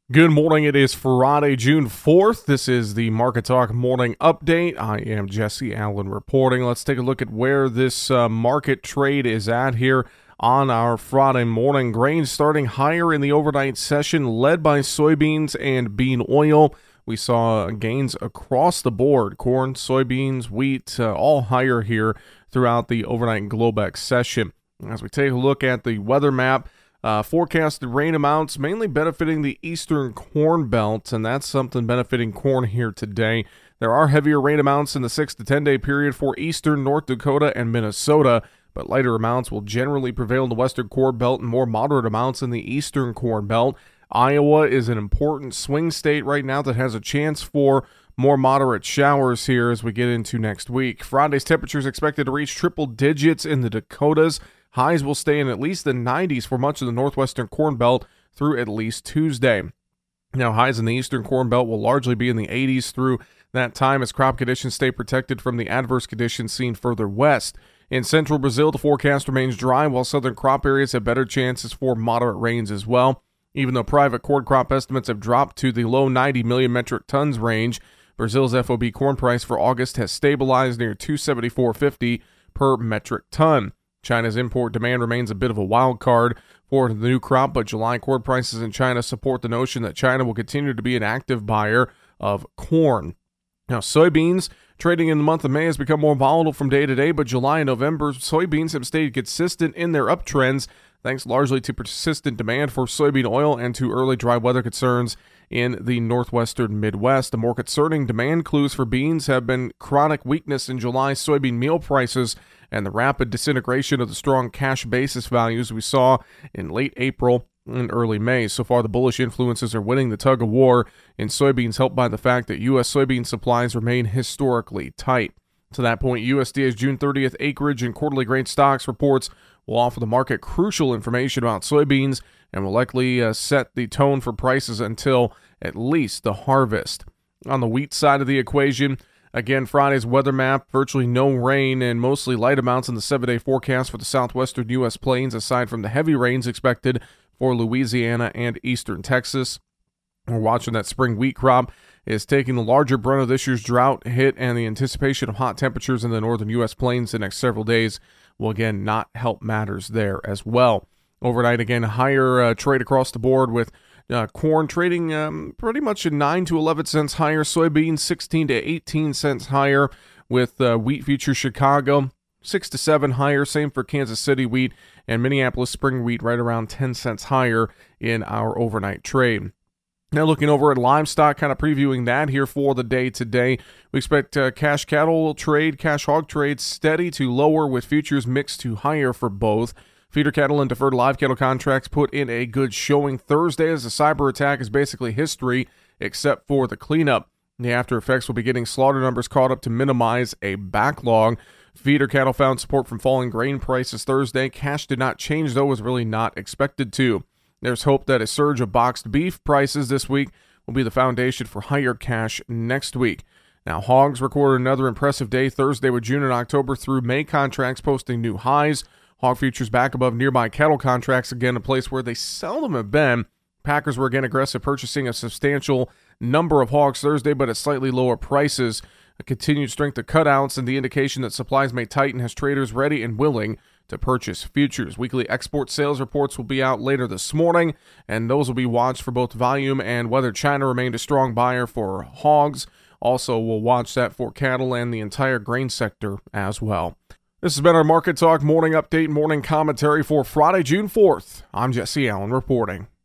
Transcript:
Good morning. It is Friday, June 4th. This is the Market Talk Morning Update. I am Jesse Allen reporting. Let's take a look at where this market trade is at here on our Friday morning. Grains starting higher in the overnight session, led by soybeans and bean oil. We saw gains across the board. Corn, soybeans, wheat, all higher here throughout the overnight Globex session. As we take a look at the weather map, forecasted rain amounts mainly benefiting the eastern corn belt, and that's something benefiting corn here today. There are heavier rain amounts in the 6 to 10 day period for eastern North Dakota and Minnesota, but lighter amounts will generally prevail in the western corn belt and more moderate amounts in the eastern corn belt. Iowa is an important swing state right now that has a chance for more moderate showers here as we get into next week. Friday's temperatures expected to reach triple digits in the Dakotas. Highs will stay in at least the 90s for much of the northwestern corn belt through at least Tuesday. Now, highs in the eastern corn belt will largely be in the 80s through that time as crop conditions stay protected from the adverse conditions seen further west. In central Brazil, the forecast remains dry, while southern crop areas have better chances for moderate rains as well. Even though private corn crop estimates have dropped to the low 90 million metric tons range, Brazil's FOB corn price for August has stabilized near $274.50 per metric ton. China's import demand remains a bit of a wild card for the new crop, but July corn prices in China support the notion that China will continue to be an active buyer of corn. Now, soybeans trading in the month of May has become more volatile from day to day, but July and November soybeans have stayed consistent in their uptrends, thanks largely to persistent demand for soybean oil and to early dry weather concerns in the northwestern Midwest. The more concerning demand clues for beans have been chronic weakness in July soybean meal prices and the rapid disintegration of the strong cash basis values we saw in late April and early May. So far, the bullish influences are winning the tug of war in soybeans, helped by the fact that U.S. soybean supplies remain historically tight. To that point, USDA's June 30th acreage and quarterly grain stocks reports will offer the market crucial information about soybeans and will likely set the tone for prices until at least the harvest. On the wheat side of the equation, again, Friday's weather map, virtually no rain and mostly light amounts in the 7-day forecast for the southwestern U.S. plains, aside from the heavy rains expected for Louisiana and eastern Texas. We're watching that spring wheat crop is taking the larger brunt of this year's drought hit, and the anticipation of hot temperatures in the northern U.S. plains the next several days will again not help matters there as well. Overnight, again, higher trade across the board with corn trading pretty much at 9 to 11 cents higher, soybeans 16 to 18 cents higher, with wheat futures Chicago 6 to 7 higher, same for Kansas City wheat, and Minneapolis spring wheat right around 10 cents higher in our overnight trade. Now looking over at livestock, kind of previewing that here for the day today. We expect cash cattle trade, cash hog trade steady to lower with futures mixed to higher for both. Feeder cattle and deferred live cattle contracts put in a good showing Thursday as the cyber attack is basically history except for the cleanup. The after effects will be getting slaughter numbers caught up to minimize a backlog. Feeder cattle found support from falling grain prices Thursday. Cash did not change, though, was really not expected to. There's hope that a surge of boxed beef prices this week will be the foundation for higher cash next week. Now, hogs recorded another impressive day Thursday with June and October through May contracts posting new highs. Hog futures back above nearby cattle contracts, again a place where they seldom have been. Packers were again aggressive, purchasing a substantial number of hogs Thursday, but at slightly lower prices. A continued strength of cutouts and the indication that supplies may tighten has traders ready and willing to purchase futures. Weekly export sales reports will be out later this morning, and those will be watched for both volume and whether China remained a strong buyer for hogs. Also, we'll watch that for cattle and the entire grain sector as well. This has been our Market Talk Morning Update, morning commentary for Friday, June 4th. I'm Jesse Allen reporting.